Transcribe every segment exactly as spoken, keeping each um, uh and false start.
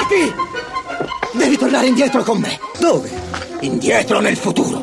Capi! Devi tornare indietro con me. Dove? Indietro nel futuro.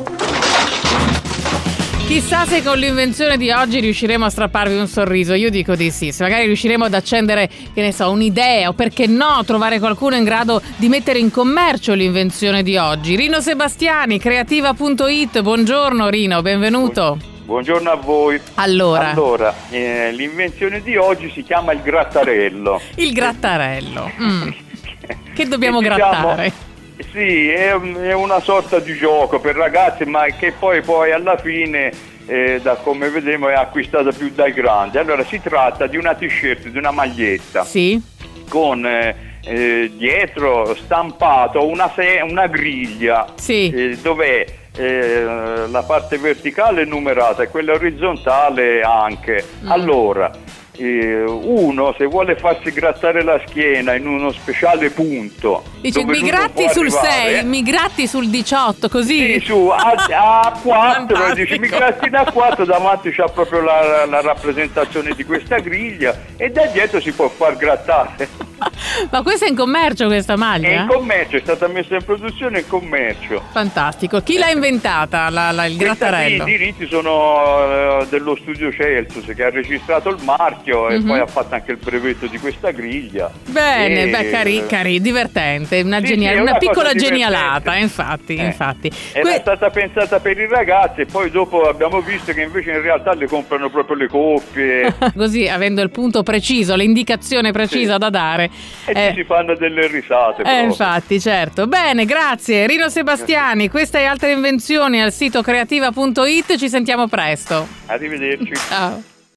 Chissà se con l'invenzione di oggi riusciremo a strapparvi un sorriso. Io dico di sì. Se magari riusciremo ad accendere, che ne so, un'idea, o perché no, trovare qualcuno in grado di mettere in commercio l'invenzione di oggi. Rino Sebastiani, creativa punto it. Buongiorno Rino, benvenuto. Buongiorno a voi. Allora, allora eh, l'invenzione di oggi si chiama il grattarello. Il grattarello. Mm. Che dobbiamo diciamo, grattare? Sì, è, è una sorta di gioco per ragazzi, ma che poi poi alla fine, eh, da come vedremo, è acquistata più dai grandi. Allora si tratta di una t-shirt, di una maglietta. Sì. Con eh, eh, dietro stampato una, se- una griglia. Sì. Eh, dove eh, la parte verticale è numerata e quella orizzontale anche. Mm. Allora, eh, uno se vuole farsi grattare la schiena in uno speciale punto, dice mi gratti sul sei, mi gratti sul diciotto, così? Sì, su a, a quattro, dice mi gratti da quattro, davanti c'ha proprio la, la rappresentazione di questa griglia e da dietro si può far grattare. Ma questa è in commercio, questa maglia? È in commercio, è stata messa in produzione in commercio. Fantastico. Chi l'ha inventata, la, la, il grattarello? I diritti sono uh, dello studio Celsus, che ha registrato il marchio e mm-hmm. poi ha fatto anche il brevetto di questa griglia. Bene, e... beh, cari, cari, divertente, una, sì, genial- sì, una, una piccola divertente. genialata, infatti, eh. infatti. Era que- stata pensata per i ragazzi e poi dopo abbiamo visto che invece in realtà le comprano proprio le coppie. Così, avendo il punto preciso, l'indicazione precisa sì. da dare. E eh. ci si fanno delle risate. Eh, infatti, certo. Bene, grazie. Rino Sebastiani, queste e altre invenzioni al sito creativa punto it. Ci sentiamo presto. Arrivederci. Ciao.